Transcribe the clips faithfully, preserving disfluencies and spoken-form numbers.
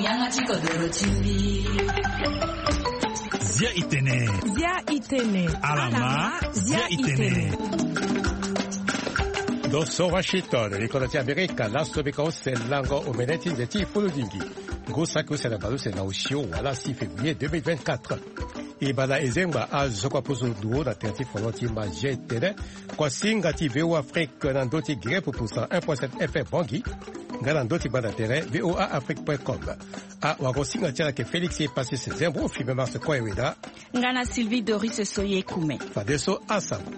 Zia itene. Zia itene. Alama. Zia itene. Dosso Washington, ricordati America, l'astro bicose lango omeneti de ti fuludingi. Gosa que c'est la balle c'est naushio voilà six février deux mille vingt-quatre. E bala ezengba a zokwa pozo duo na terti fonoti ma jetene. Kwa singa ti V O Afrique nandoti grepo pour cent un virgule sept F M Bangi. Nandoti bana tere V O A Afrique point com. A wagosinga tia ke Félix est passé ses embro film mars kwa eweda. Ngana Sylvie Doris Soye Kume. Fadeso asango.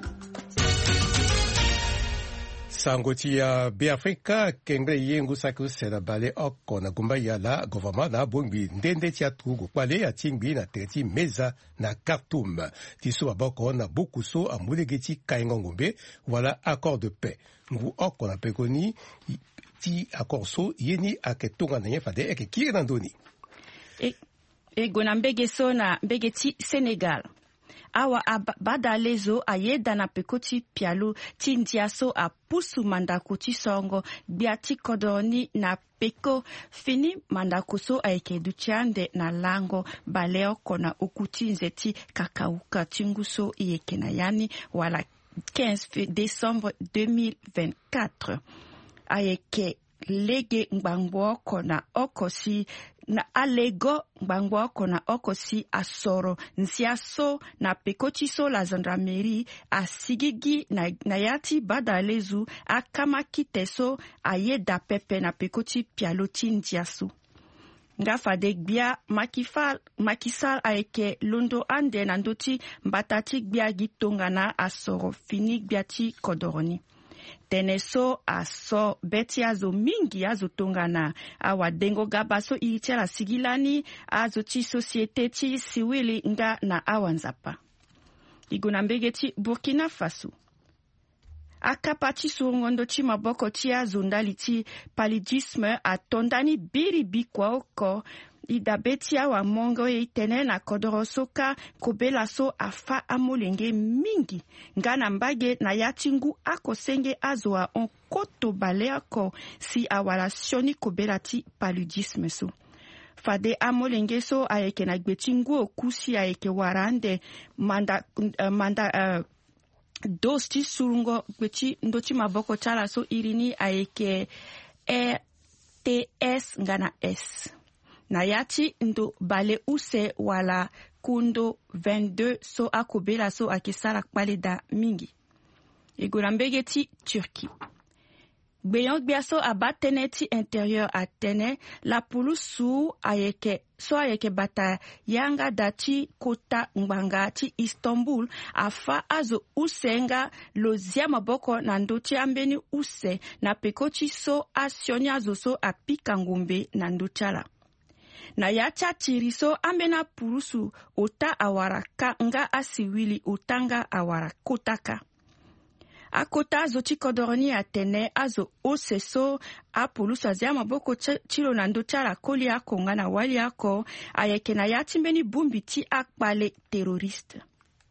Sangoti ya Biafrika kengre yengu saku sera bale oko na gumba ya la government na bongbi ndende tia tugu kwale ya tingbi na tereti meza na Khartoum. Tiso aboko na bukuso amulegeti kaingo ngombe wala accord de paix. Ngu oko na pekoni ti accord so yeni aketonga na yefade eke kire nandoni. E, e gona mbege so na mbege ti Senegal. Awa badalezo ayeda na pekoti pialo ti ndiaso a pusu mandako ti songo biati kodoni na peko fini mandako so aike duchande na lango baleo kona ukuti nzeti kakauka tinguso ieke na yani wala quinze décembre deux mille vingt-quatre aike lege ngbangbo kona okosi na alego ngbangbo kona okosi asoro nsiaso na pekoti so la gendarmerie asigigi na, na yati badalezu akamaki teso ayeda pepe na pekoti pialoti ndiasu ngafa de gbia makifal makisal aike londo ande na ndoti mbatati gbia gitonga na asoro fini gbiati kodoroni teneso aso beti azo mingi azo tongana awa dengo gabaso itiala sigilani azo ti societe ti siwili nga na awanzapa. Iguna mbege ti Burkina Faso. Akapa ti surungondo ti maboko ti azo ndali ti paludisme atondani biri bikwa oko idabe ti awa mongo e itene na kodoro soka kobela so afa amolenge mingi nga na mbage na yatingu ako senge azo a on koto bale ako si awala sioni kobela ti paludisme so. Fade amolenge so ayeke na gbetingu okusi ayeke warande manda uh, manda uh, dos ti surungo gbeti ndoti maboko tala so irini ayeke R T S nga na S. Na yati ndo bale use wala kundo vingt-deux so akobela so akisara kpaleda mingi. Igora mbege ti Turki. Gbeyon gbia so abatene ti intérieur atene la pulu su ayeke so ayeke bata yanga dati kota ngbanga ti Istanbul afa azo usenga lozia maboko na ndoti ambeni use na pekoti so asioni azo so apika ngombe na ndochala. Na yacha tiriso ambena purusu ota awaraka nga asiwili utanga awarakotaka. Akota azo chikodoroni atene azo oseso apulusu azia maboko chilo na ndochala koli ako nga na wali ako ayeke na yati mbeni bumbi ti akpale terroriste.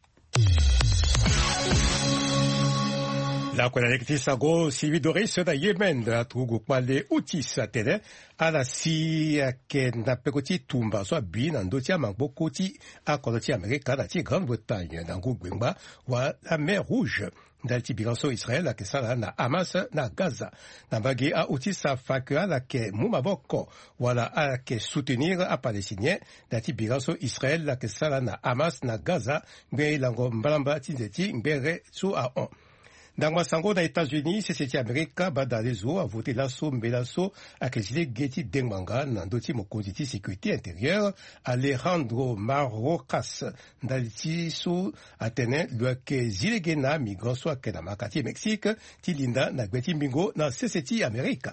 La konalekti sago sividori sona Yemen da trugu kwale utis atene ala si ke na pekoti tumba so bi na ndoti amangbo ti akoloti Amerika na ti Grande-Bretagne na ngugwengba wa la mer Rouge ndali ti bilanso Israel la ke sala na Hamas na Gaza na bagi a utis a fakua la ke mumaboko wala a ke soutenir a palestinien na ti bilanso Israel la ke sala na Hamas na Gaza ngbe lango mbalamba ti nzeti ngbe so a on. Dans Masango, dans les États-Unis, c'est cette Amérique, Badalezo a voté l'assaut, Mbelasso, à Kesile Getty Dengmanga, dans d'autres mots sécurité intérieure, Alejandro Marocas, dans les Tiso, Atene, le Kezilegena, migrant soit Kenamakati, Mexique, Tilinda, na Getty Mingo, dans C C T Amérique.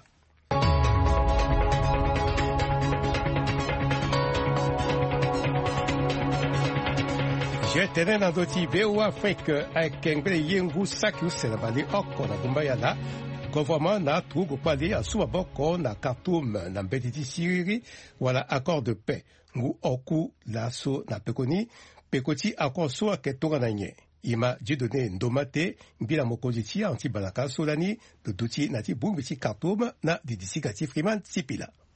Jetene na doti V O Afrique akengbe yengu saku serabali oko na gumbaya na gouvernement na trugo pali asuma boko na Khartoum na mbetiti siriri wala accord de paix ngu oku laso na pekoni pekoti accord so aketonga na nye ima jidone ndomate mbila mokonzi anti balaka solani de doti na ti bumbi ti Khartoum na didisi gati Freeman Sipila.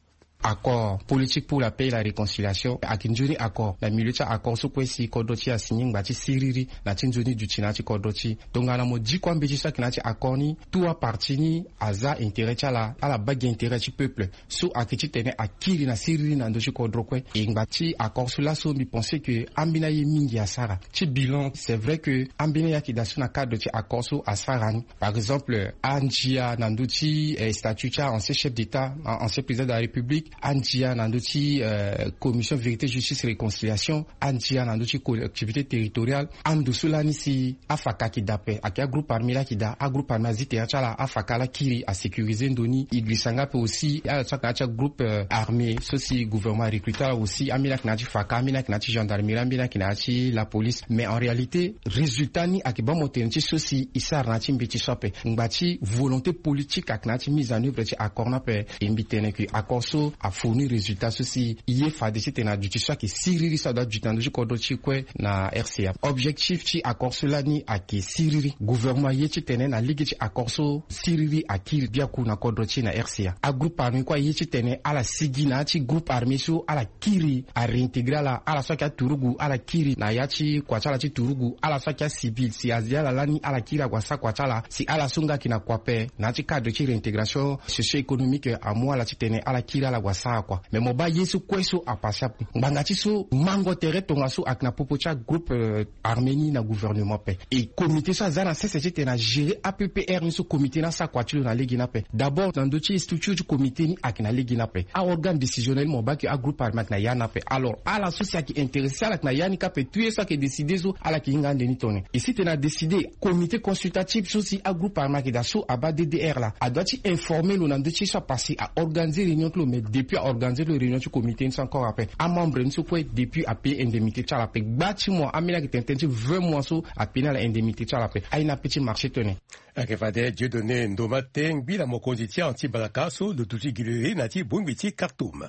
accord politique pour la paix et la réconciliation akinjuni accord la milita accord so kwesi kodoti a signé ngati siriri na tinjuni du chinati kodoti donc ana mo di kwambe ci sa kinati accord ni tout appartini aza intérêt chala ala bag intérêt du peuple so akiti tene akiri na siriri na ndochi kodrokwe e ngati accord cela so mi penser que ambina ye mingi asara ci bilan c'est vrai que ambina ya ki dasu na cadre ci accord so asara par exemple anjia na ndochi eh, statut cha ancien chef d'état ancien président de la république anjia na ndochi euh, commission vérité justice réconciliation anjia na ndochi collectivité territoriale andu sulani si afaka ki dape akia groupe armé la ki da a groupe armé azite ya chala afaka la kiri a sécuriser ndoni idrisanga pe aussi a chaka cha groupe euh, armé ceci gouvernement recruteur aussi amina kinati faka amina kinati gendarmerie amina kinati la police mais en réalité résultat ni akiba motenchi ceci isar na chimbi chisope ngbachi volonté politique aknati mise en œuvre ci accord na pe imbitene ki accord so a fournir résultat ceci yé fadisi tena du tiswa ki siriri sa da jutando ji kodo chi kwe na R C A objectif ci accord cela ni aki siriri gouvernement yé ci tene na ligue ci accord so siriri akiri biaku na kodo chi na R C A a groupe armé kwa yé ci tene ala sigina ci groupe armé so ala kiri a réintégrer la ala so ka turugu ala kiri na ya ci kwa chala ci turugu ala so ka civil si azia la lani ala kiri kwa sa kwa chala si ala sunga kina kwa pe na ci cadre ci réintégration socio-économique a moi la ci tene ala kiri ala kwa sa kwa mais mo ba yesu kweso a pasap mbanga ci so mango tere tonga so akna popocha groupe euh, arménie na gouvernement pe et comité so zana C C T na gérer A P P R ni so comité na sa kwa tilo na legi na pe d'abord dans dossier structure du comité ni akna legi na pe a organe décisionnel mo ba ki a groupe armé na yana pe alors à la société qui intéressé ala na yani ka pe tuer ça qui décider so ala ki ngande ni tone ici tu na décidé comité consultatif so si a groupe armé ki da so aba D D R là a doit informer le nan dossier soit passé à organiser réunion mais depuis à organiser le réunion du comité ni encore après a membre ni so quoi depuis à payer indemnité chala pe bati mo amina ki tententi vingt mois so a payer la indemnité chala pe a ina petit marché tone akefade Dieu donné ndoma teng bila mokonzi tia anti balakaso de tuti gilere nati bumbiti Khartoum.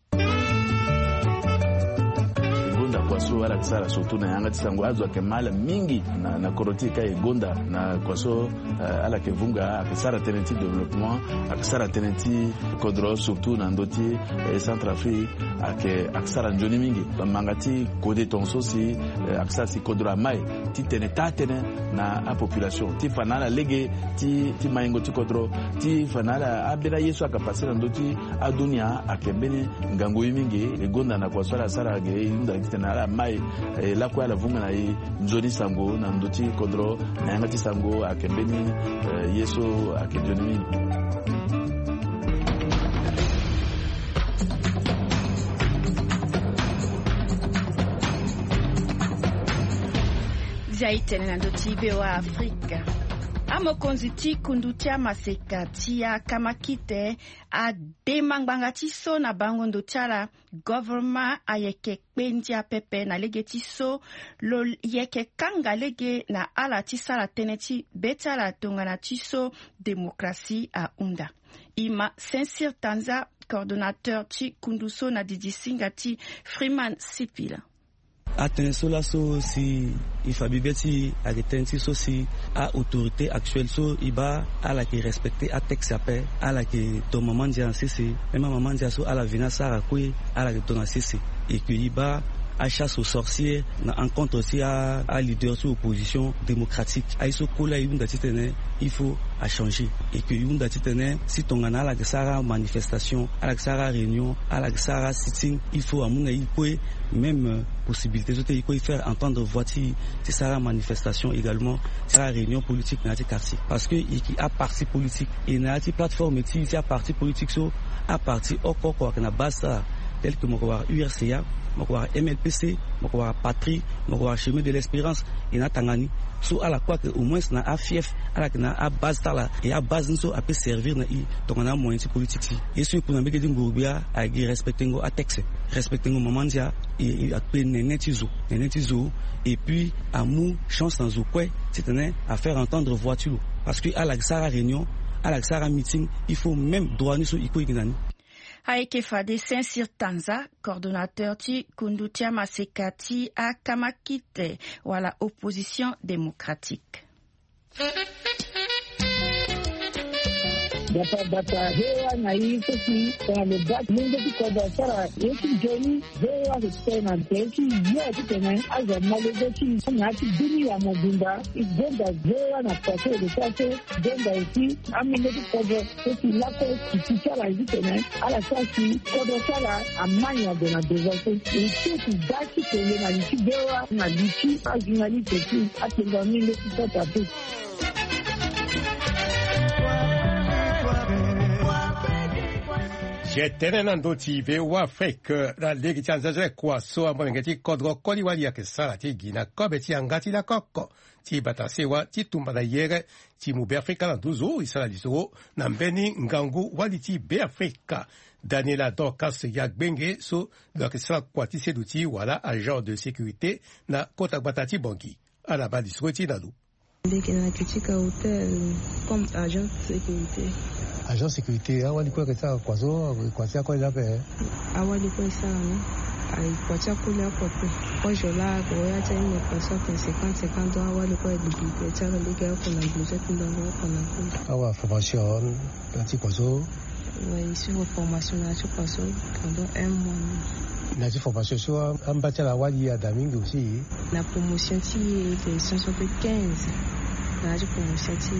Kwaso ala kisara surtout na yanga tisango azwa kemala mingi na na korotika egonda na kwaso uh, ala kevunga akisara tenenti développement akisara tenenti kodro surtout na ndoti eh, Centrafrique ake akisara njoni mingi mangati kode tonso si eh, akisara si kodro mai ti teneta tene na a population ti fanala lege ti ti maingo ti kodro ti fanala abira yesu akapasira ndoti adunia akembeni ngango mingi egonda na kwaso ala sara ge inda kitena ala mai eh, la kwa la vunga na i njoni sango na ndoti kodro na yanga ti sango akembeni eh, yesu akenjoni mingi. Zaitene na ndoti bewa Afrika amokonzi ti kundu tia maseka tia kamakite a demangbanga ti so na bango ndo tiala government ayeke kpendia pepe na lege ti so lo yeke kanga lege na ala ti sala tene ti betala tongana ti so démocratie a unda ima Saint-Cyr Tanza coordonnateur ti kundu so na didisinga ti Freeman Sipila atteindre cela so si il faut bibeti à retenir so si à autorité actuelle so iba à la qui respecter à texte appel à la qui ton maman dit en cc même maman dit so à la vina sara kui à la ton cc et que iba à chasse aux sorciers en compte aussi à à leader sur opposition démocratique à iso kola yunda titene il faut à changer et que yunda titene si ton ana la sara manifestation à la sara réunion à la sara sitting il faut à mon il peut même possibilité de il peut faire entendre voici c'est sara manifestation également sara réunion politique dans les quartiers parce que il a parti politique et dans les plateforme il a parti politique so à partir au corps na base tel que mon U R C A mon M L P C mon Patrie mon chemin de l'espérance et na Tangani so à la quoi que au moins na a fief à la na a base ta la et à base so a peut servir na i donc on a moyen politique si et ce pour na beke ngobia a respecter ngo a texte respecter ngo maman dia et a pe nenetizo nenetizo et puis à mou chance dans au quoi c'est à faire entendre voiture parce que à la Sara réunion à la Sara meeting il faut même droit ni so iko ikinani Haike Fade Saint-Cyr Tanza, coordonnateur ti Kundutia Masekati à Kamakite, ou à la opposition démocratique. Data data hewa na hii sisi kwa lebat mungu kwa dasara yeki joni hewa tena teki ya tena aza malezeki na tidini ya mobimba igenda hewa na pate de sase genda ici amine kwa sisi lako kichara hizi tena ala sasi kwa dasara amanya de na desase ici daki tele na ici hewa na ici ajinali teki atenda minde kitata tu. Jetene nandoti ve wa fake la legi chanzaje kwa so amongeti kodro koli wali yake sala ti gina kobe ti angati la kokko ti batase wa ti tumba da yere ti mu be Afrika na duzo isala liso na mbeni ngangu wali ti be Afrika Daniela Dorcas Yagbenge so donc ça kwa ti seduti wala agent de sécurité na kota batati bongi ala ba liso ti nalu legi na kitika hotel comme agent de sécurité. Agent sécurité awali kwa kesa kwazo kwasia kwa lape awali kwa sana ai kwacha kule hapo kwa jola kwa ya cha ni kwa sote cinquante cinquante awali kwa bibi cha ligi hapo na bibi tundango hapo na kwa awa formation tanti kwazo oui sur formation na sur kwazo pendant un mois na formation sur ambacha la wali ya damingi aussi la promotion ti de cent soixante-quinze na je pour senti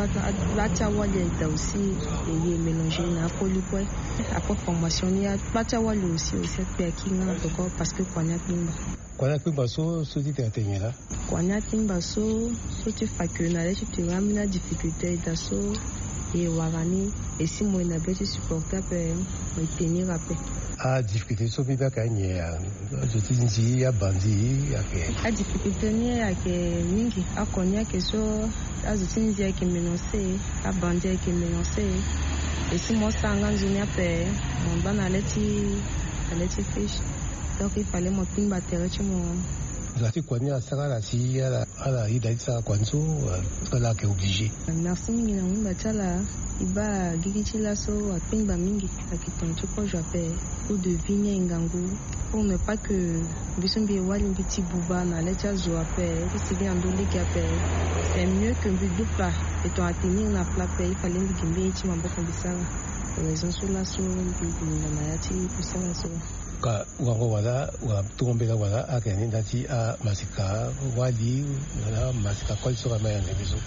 la tawali est aussi et mélanger na polypoy après formation il y a la tawali aussi aussi qui na encore parce que kwanya timba kwanya timba so so ti tenye là kwanya timba so so tu fa que na tu tu ramena difficulté da so et warani et si moi na bête supporter pour tenir après a difficulté so biba kanye je ti nji ya bandi ya ke a difficulté ni ya ke mingi akonya ke so azutinzi ya ke menoncer a bandi ya ke menoncer et si moi sanga nzuni après mon bana leti leti fish donc il fallait moi pimba terre tu moi zati kwanya sanga la si ala ala ida sa kwanzo ala ke obligé merci mingi na mba tala iba gigi la so apimba mingi akitonto ko jape ou de vigner ngangu pour ne pas que bisumbi wali petit bouba na lecha zo après c'est bien ando les gape c'est mieux que but de plat et toi tenir na plat il fallait ngimbe chi mambo ko bisala raison sur la so na mayati bisala so ka wango wala wa tuombela wala akeni ndati a masika wali na masika kwa so kama yana biso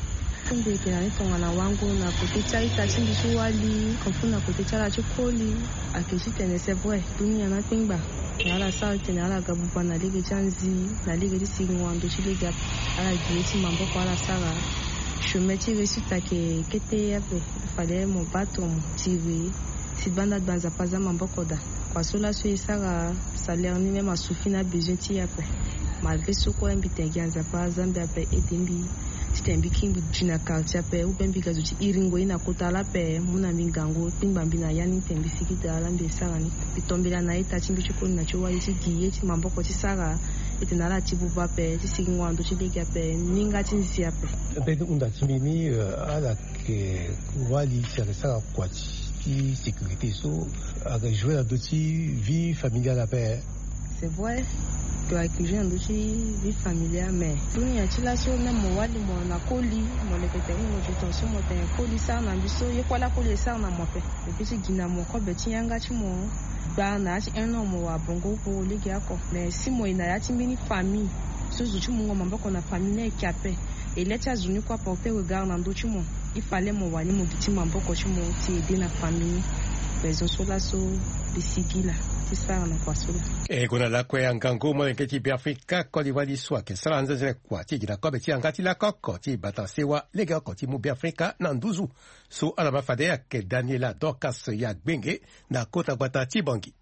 kumbe kila nitonga na wangu na kutecha itasimbi suwali kofuna kutecha la chokoli akishitene c'est vrai dunia na pingba na la salte na la gabupa na lege chanzi na lege disigwa ndo chilega ala dieti mambo kwa la sala chemin tiré sur ta ke kete yape fallait mon bâton tiré si banda banza paza mambo koda kwa sola so isara salaire ni même asufina besoin ti yape malgré ce quoi mbite ganza pa zambia pe edembi sitembi kimbi jina quartier pe ubembi gazuti iringo ina kotala pe muna mingango timba mbina yani tembi fikita alambe sarani bitombela na ita chimbi chukuni na chuwa iti giye ti mamboko ti sara iti nala ti buba pe ti sigi ngwando ti lega pe ninga ti nsi pe pe unda chimini ala ke wali sara sara kwati ti sécurité so aga jouer la doti vie familiale pe c'est vrai avec les gens aussi vie familiale mais tout y a t la so même moi wali mo na koli mo le pete mo je tension mo te koli ça na biso ye kwa la koli ça na mo pe et puis gina mo ko be ti yanga ti mo ba na ti un an mo wa bongo pour le gars ko mais si mo ina ya ti mini famille so zo ti mo ngoma mboko na famille na kiape et les États-Unis quoi porter regard na ndo ti mo il fallait mo wali mo ti mo mboko ti mo ti aider na famille raison sur la so de sigila e kuna la kwe angangu mo ngeti bi Afrika ko li wali swa ke salanza zile kwa ti gina ko be ti angati la kokko ti batasewa lega ko ti mu bi Afrika na nduzu so ala mafade ya ke Daniela Dorcas Yagbenge na kota bata ti bongi.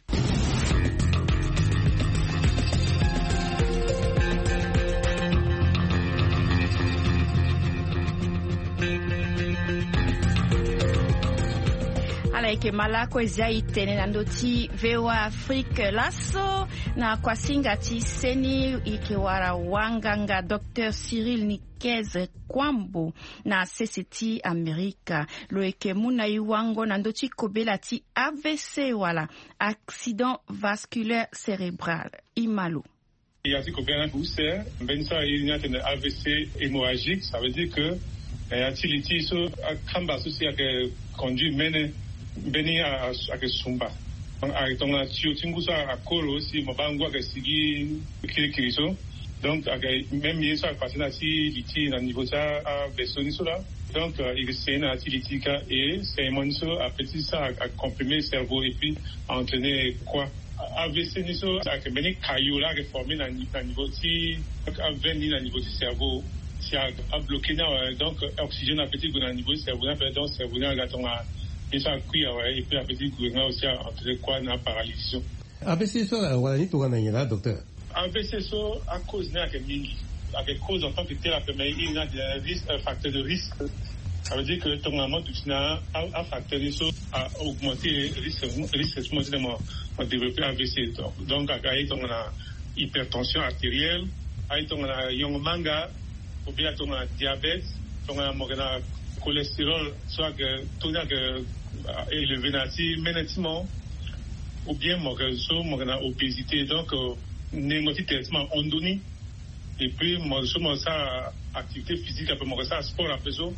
Alaike malako ezia itene na ndoti vewa Afrique laso na kwasinga ti seni ikewara wanganga Docteur Cyril Nikez Kwambo na C C T Amerika lo eke muna iwango na ndoti kobela ti A V C wala accident vasculaire cérébral imalo. Il y a dit que bien un ulcère, ben ça il y a un A V C hémorragique, ça veut dire que Atiliti so akamba so si ake conduit mene beni ake sumba. Aitonga tio tingusa akoro si mabangu ake sigi kirikiri so. Donc même yeso akpasina si liti na niveau ça a besoni so là. Donc il c'est na atiliti ka et c'est mon so a petit ça a comprimer le cerveau et puis entraîner quoi. A V C ni so ake beni kayola ake formé na niveau si a venir na niveau du cerveau. Si a bloqué donc oxygène à petit goût au niveau du cerveau, donc cerveau là on a déjà cuit et puis à petit goût aussi entre quoi na paralysie. A V C so wala ni to na yela docteur. A V C so à cause na que mingi, à cause en tant que tel après mais il y a des risques, facteurs de risque. Ça veut dire que ton maman tout ça a facteur de so à augmenter le risque risque de développer A V C. Donc à on a hypertension artérielle, à on a young manga ou bien ton diabète, ton cholestérol, soit que ton élevé nati, ménétiquement, ou bien mon obésité, donc némotique traitement ondoni, et puis mon ça activité physique, après mon ça sport après ça,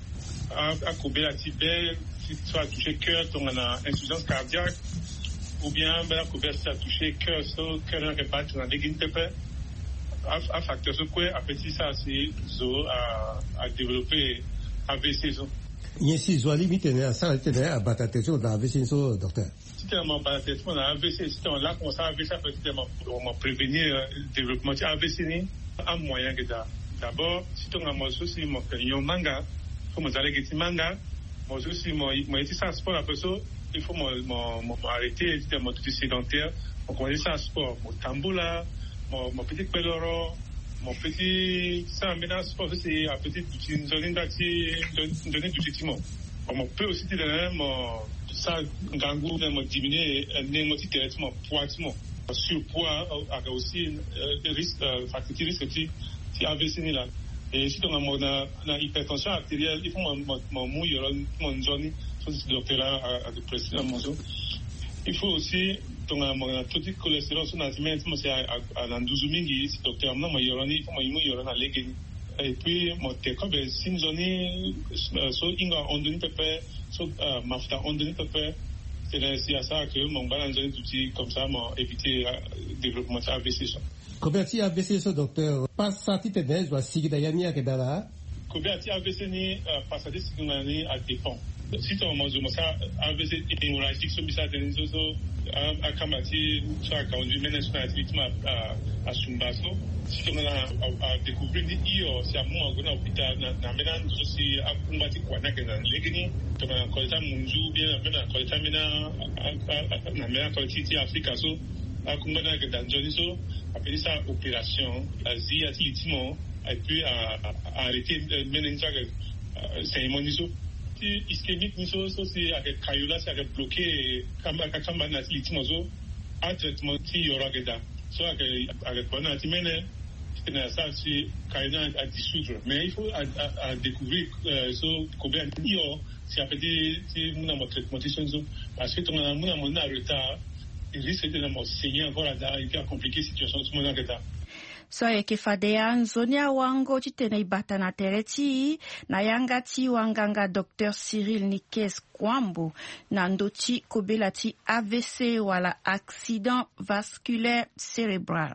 à couper la tibet, si tu as touché cœur, ton insuffisance cardiaque, ou bien à couper ça touché cœur, cœur qui bat, tu as des guines un facteur sur quoi appétit ça c'est zo à à développer A V C so. Il y a six zones limitées à ça c'est à battre attention dans A V C so docteur. Si tu as mon battre attention dans A V C si tu là on ça A V C peut être on prévenir le développement de A V C ni un moyen que ça. D'abord si tu as mon souci mon manga faut me aller que manga mon souci mon moi ça sport après ça il faut mon mon arrêter c'est mon tout sédentaire on connaît ça sport mon tamboula Mon, mon petit peloro, mon petit, ça, maintenant, c'est c'est un petit, une zone d'acti, donner du sentiment. On peut aussi dire, mon, ça, gangou, mon diminuer, mon petit traitement, poitement, surpoids, avec aussi, le risque, facteur risque, qui A V C là. Et si on a mon, hypertension artérielle, il faut mon, mon mouille, mon zone, c'est le docteur à, à de pression à mon zone. Il faut aussi, ton taux de cholestérol sur notre main, c'est à l'andouze mingi, c'est docteur, non, mais yoroni, il faut moi yorona légué. Et puis, mon téco, ben, si nous on so inga ondoni pepe, so mafta ondoni pepe, c'est à ça que mon balance d'outils comme ça m'a évité le développement de A V C. Combien de A V C, docteur? Pas ça, tu t'es déjà, si tu as yami à Kedala? Combien de A V C ni, pas ça, si tu as ni à dépend. Si tu as mangé ça, A V C hémorragique, so bisa tenu so a kamati so a conduit maintenant activement à à Sumbaso. Si tu as découvert ni io, si à moi on a hôpital na na maintenant aussi a kumati kwa na que na legini, tu as collecté munju bien maintenant collecté maintenant na maintenant collecté Africa so a kumana que dans joni so appelé ça opération Asie activement et puis à arrêter maintenant c'est immuniso ischémique ni so so c'est avec kayola c'est avec bloqué kamba kamba na litimo so un traitement qui aura geda so avec avec bon antimene c'est ça c'est kayola à dissoudre mais il faut à, à, à découvrir euh, so combien io si a fait si mon mon traitement so parce que ton mon mon a retard il risque de nous saigner encore là et puis compliquer situation tout mon geda. So e ke fadea nzonia wango chitene ibata na tereti na yanga ti wanganga docteur Cyril Nikes Kwambo na ndoti kobelati A V C wala accident vasculaire cérébral.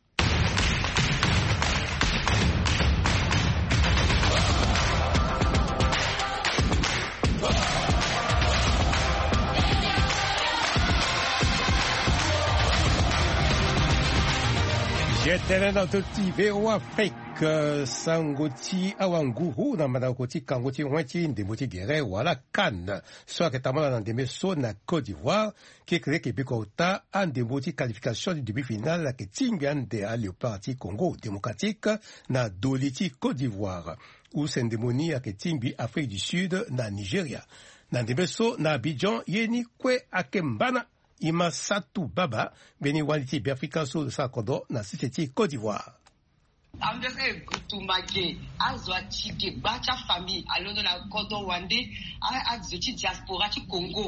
J'étais dans tout petit véro Afrique, Sangoti, Awanguru, dans Madakoti, Kangoti, Wanti, Ndemoti Guerre, Wala Cannes, soit que Tamala dans des maisons na Côte d'Ivoire, qui crée Québécois, en Ndemoti qualification du demi-finale, que Tingan de aller au parti Congo démocratique, na Doliti Côte d'Ivoire, ou Sendemoni, à Timbi, Afrique du Sud, na Nigeria. Dans des maisons, na Abidjan, Yeni, Kwe, Akembana, Ima Satou Baba, Beni Waliti Biafrika so de Sakodo, na Siseti Côte d'Ivoire. Amdese Gutumake, Azwa Chike, Bacha famille, alors dans la Kodo Wande, Azoti diaspora ci Congo.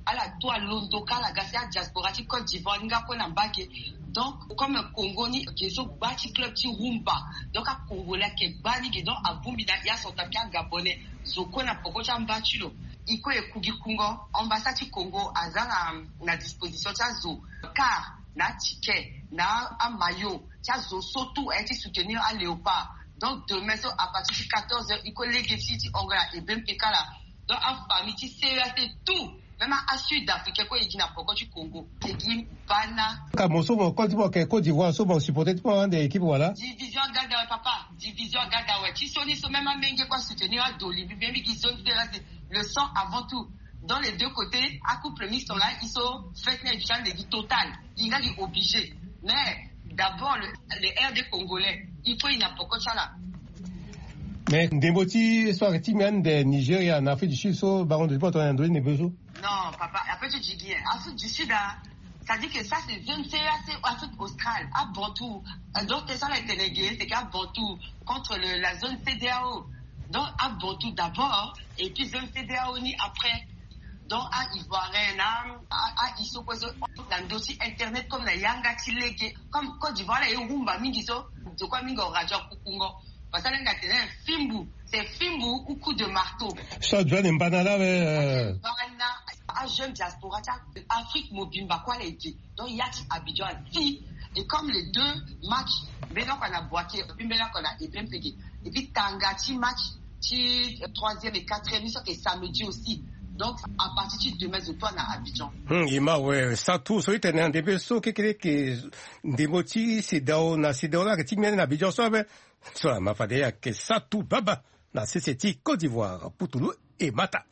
à la toi l'ondoka la gasia diaspora ti Côte d'Ivoire nga ko na mbake. Donc comme Congo ni keso bati club ti rumba. Donc a Congolais ke bani ke donc a bumbi na ya son tapia gabonais zoko na poko cha mbachulo. Iko e kugi kungo ambassade ti Congo azana na disposition cha zo car na ticket na amayo cha zo surtout a été soutenir à Léopard. Donc demain so à partir de quatorze heures iko legacy ti ongola e ben pekala. Donc en famille ti C A T tout même à Sud Afrique ko yiki na poko du Congo tegi bana ka moso mo Côte d'Ivoire ke Côte d'Ivoire so bon supporter pas des équipes voilà division gada papa division gada ouais ti soni so même menge quoi soutenir à Doli bien qui zone le sang avant tout dans les deux côtés à couple mixte là ils sont fait une édition de total il a dit obligé mais d'abord le, les R D congolais il faut une poko chala. Mais Ndemboti soit Timian de Nigeria en Afrique du Sud, so baron de Port en Indonésie besoin. Non, papa, après tu dis bien. Afrique du Sud, ça dit que ça c'est zone C A C Afrique australe, à Bantou. Donc c'est ça la déléguée, c'est qu'à Bantou contre le, la zone C D A O. Donc à Bantou d'abord et puis zone C D A O ni après. Donc à Ivoirien, à à Isokoso, dans le dossier internet comme la Yanga Tileke, comme Côte d'Ivoire et Rumba Mingiso, de quoi Mingo Radio Kukungo. Parce que c'est un Fimbu, c'est Fimbu ou coup de marteau. Ça doit être banana mais un jeune diaspora Afrique Mobimba quoi les dit. Donc il y a Abidjan si et comme les deux matchs maintenant qu'on a boité puis maintenant qu'on a bien payé et puis Tangati match qui troisième et quatrième ça c'est samedi aussi. Donc à partir de demain je dois à Abidjan. Hum il m'a ouais ça tout ça est un début so que que des motifs c'est dans na c'est dans là que tu viens à Abidjan ça ben ça m'a fait que ça tout baba na C C T Côte d'Ivoire Poutoulou et Mata.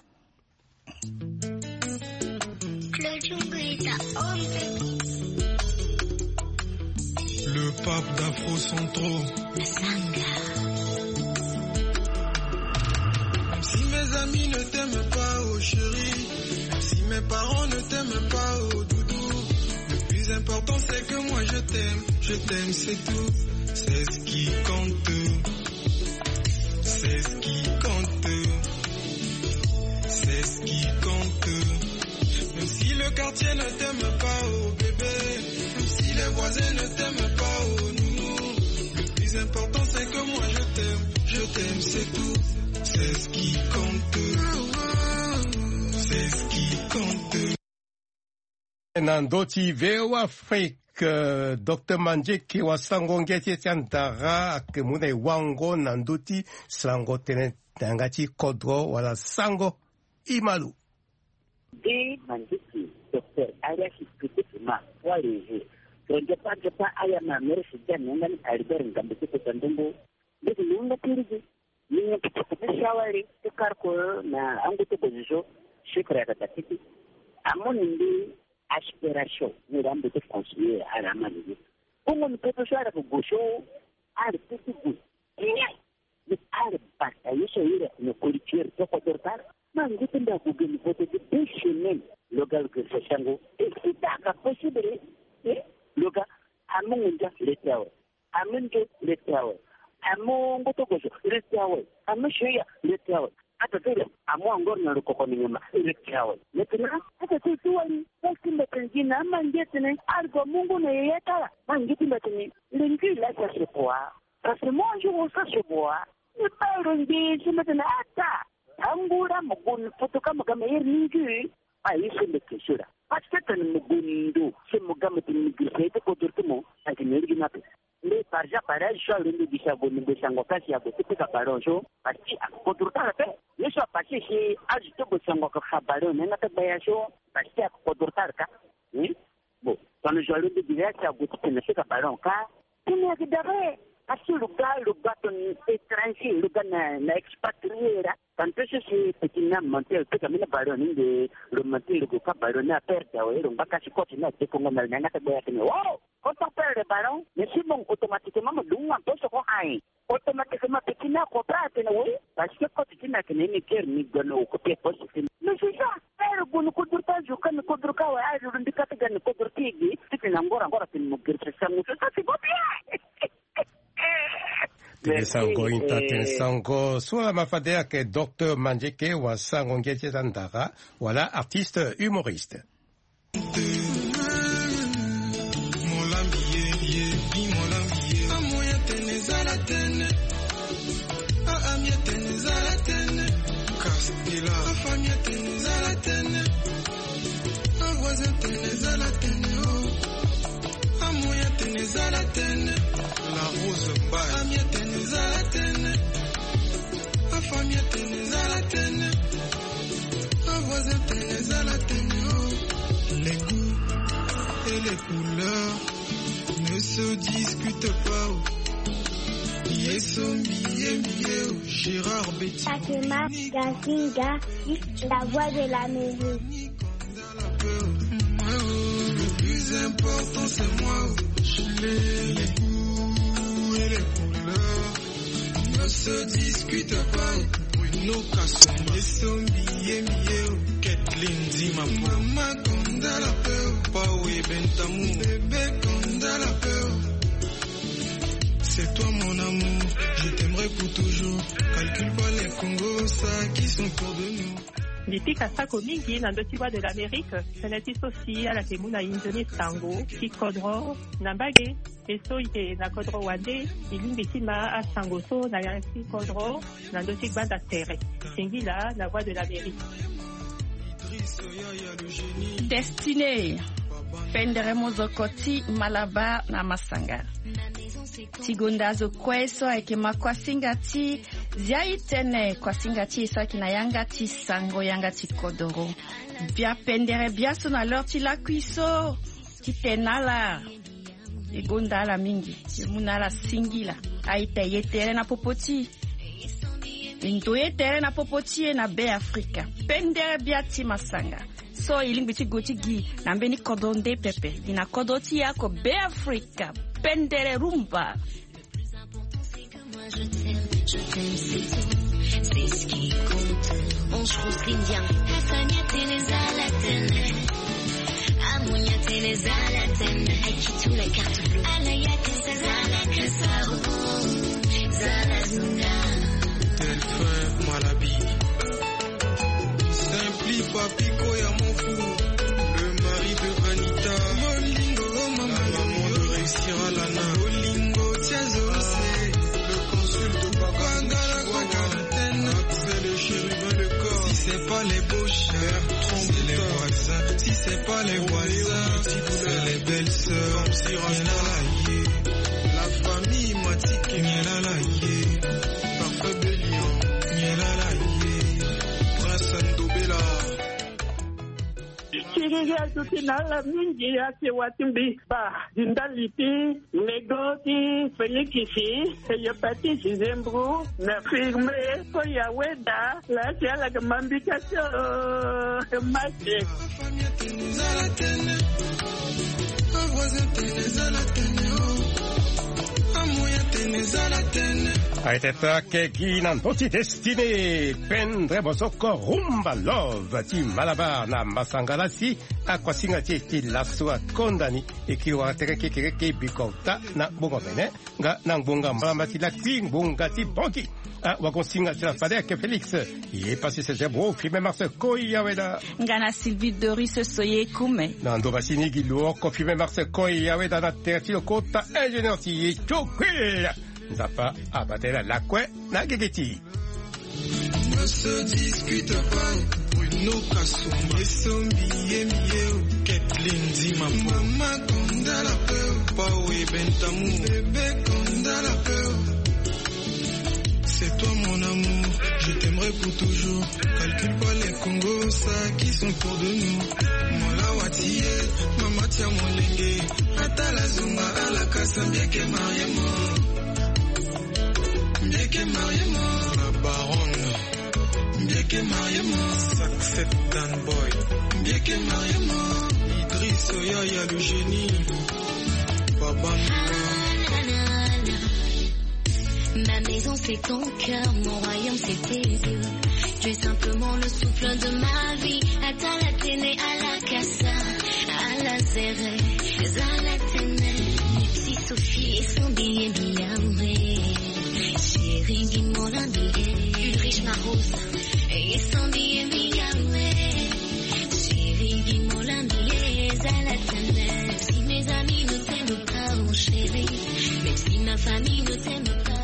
Le pape d'Afro Centro. Même si mes amis ne t'aiment pas, oh chérie, même si mes parents ne t'aiment pas, oh doudou, le plus important c'est que moi je t'aime, je t'aime c'est tout, c'est ce qui compte, c'est ce qui compte, c'est ce qui compte. Même si le quartier ne t'aime pas, oh bébé, même si les voisins ne t'aiment pas, oh nounou, le plus important c'est que moi je t'aime, je t'aime c'est tout. C'est ce qui compte, c'est ce qui compte. Nandoti veo Afrique, Docteur Manje ki wasango ngeti tiandara ak mune wango nandoti sango tene tangati kodro wala sango imalu. De Manjiki, Docteur Arias Kitima, wale je pas je pas aya ma mère c'est bien ngan Albert ngambete ko tandongo. De nunga tiriji. Ni kuchukua shawari tukarko na angu tukozijo shikra ya tatiki amoni ndi aspiration ni rambe te conseiller à la maladie comme on peut faire avec gaucho à petit coup et le ar bataille sur une culture de côté man gutenda kugeni pote de chemin local que c'est chango et si ta possible et loga amunga le tawo amunga le tawo amo ngoto gozo letawe amo shoya letawe ata tele amo angor na rukoko nyama letawe letena ata tuwali basi mbetengina ama ngetene algo mungu na yeta mangiti mbeteni lingi la sa sepoa parce que moi je vois ça chez moi ne pas rendu je me ata angura mugun fotoka magama yeringi aisha mbekeshura parce que tan mugundo se mugama tinigise ko dortimo akineri nape le parja para jo le disabo ni besango kasi ya bote ka baronjo parce que kodurta pe ne so parce que ajito besango ka khabaro ne ngata bayaso parce que kodurta ka ni bon quand le joueur de direct ya bote ne se ka baron ka tini akidare parce que le gars le bâton étranger le gars na expatrié là quand c'est petit na monter que comme le baron de le monter le ka baron na perdre ouais donc baka si côté na te kongo na ngata bayaki ni wow. Quand on perd le ballon, mais si bon, automatiquement, on peut se faire automatiquement, petit n'a pas prêté, oui, parce que quand tu n'as qu'une équipe, ni donne au côté positif. Mais c'est ça, faire le coup de temps, je connais le coup de temps, je ne dis pas que je ne peux pas dire, c'est une encore, encore, c'est une mougue, c'est ça, c'est pas bien. Tene sango inta tene sango soit mafadea que docteur Manjeke wa sango ngete tandara, voilà artiste humoriste. La rose mbaye amietene zalatene afamietene zalatene avoisine zalatene. Les goûts et les couleurs ne se discutent pas. Yesombi Yemie Gérard Betty Fatima Gazinga, la voix de l'Amérique. Le plus important c'est moi. Les goûts et les couleurs ne se discutent pas. Bruno Casson, Yesombi Yemie Kathleen Dima, Mama Konda la peur, Paoui Bentamou, bébé Konda la peur. C'est toi mon amour, je t'aimerai pour toujours. Calcule pas les Congos, ça qui sont pour de nous. Lipika sako mingi na ndotiwa de l'Amérique, senati sosi ala temuna injoni sango, ki kodro, nambage, eso ite na kodro wande, ilimbitima a sangoso na yansi kodro, na ndotik banda terre. Singila, la voix de l'Amérique. Destinée. Pendremo zokoti Malabar na Masanga. Tigondazo kweso eke makwasinga ti zia itene kwasinga ti isa kina yanga ti sango yanga ti kodoro. Bia pendere bia sona lor ti la kuiso ti tenala. Egonda la mingi, munala singila. Aite yetere na popoti. Into yetere na popoti na be Afrika. Pendere bia ti Masanga. So ilingbichi goti gi nambeni kodonde pepe dina kodoti yako be Afrika pendere rumba. Je t'aime, je t'aime, c'est tout, c'est ce qui compte. On trouve l'Indien, Hasania Téléza la tenne, Amonia Téléza la tenne, Aikitu la carte bleue, Alaya Téléza la Kassao, Zalazuna. Tel frère Malabi. Simpli Papico ya mon fou, le mari de Anita. Molingo, maman, la maman de réussir à l'ana. Molingo, Tiazo, c'est le consul de Baba. C'est le chérubin de corps. Si c'est pas les beaux chers, c'est les voisins. Si c'est pas les voisins, c'est les belles sœurs. La famille Matique, Mielalaye. Parfait de Lyon, Mielalaye. Kiringia tutinala mingi ya kiwatimbi ba dindaliti negoti felikisi yopati zembru na firme ko ya weda la tiala gamambikasyo mache Aiteta che ginan tutti destini pendre bosoko rumba love ti Malabar na Masanga si akwa singa ti ti la sua kondani e ki wa tere ki ki ki bikota na bongo bene nga na bonga mama ti la queen bonga ti bonki a wa konsinga ti la fade ke Félix il est passé ce beau film mars ko ya weda ngana Sylvie Doris soye kume na ndo basini gilo ko film mars ko ya weda na terti kota ingénieur ti chokwe Zapa abatela lakwe na gegeti. Ne se discute pas. Bruno Kasson, Yesombi Yemie, Kathleen Dima, Mama Konda la peur. Paoui Bentamou, bébé Konda la peur. C'est toi mon amour, je t'aimerai pour toujours. Calcule pas les Congos, ça qui sont pour de nous. Mola Watie, Mama Tia Molenge. Atala Zunga, Ala Kasambia ke Mariamo. Mbeke Mariamo, la baronne. Mbeke Mariamo, Saxet Dan Boy. Mbeke Mariamo, Idriss Oyaya le génie. Baba Ma maison c'est ton cœur, mon royaume c'est tes yeux. Tu es simplement le souffle de ma vie. Atalatene à la casa, à la zere, Zalatene, si Sophie et son billet bien. mon chéri. Même si ma famille ne t'aime pas.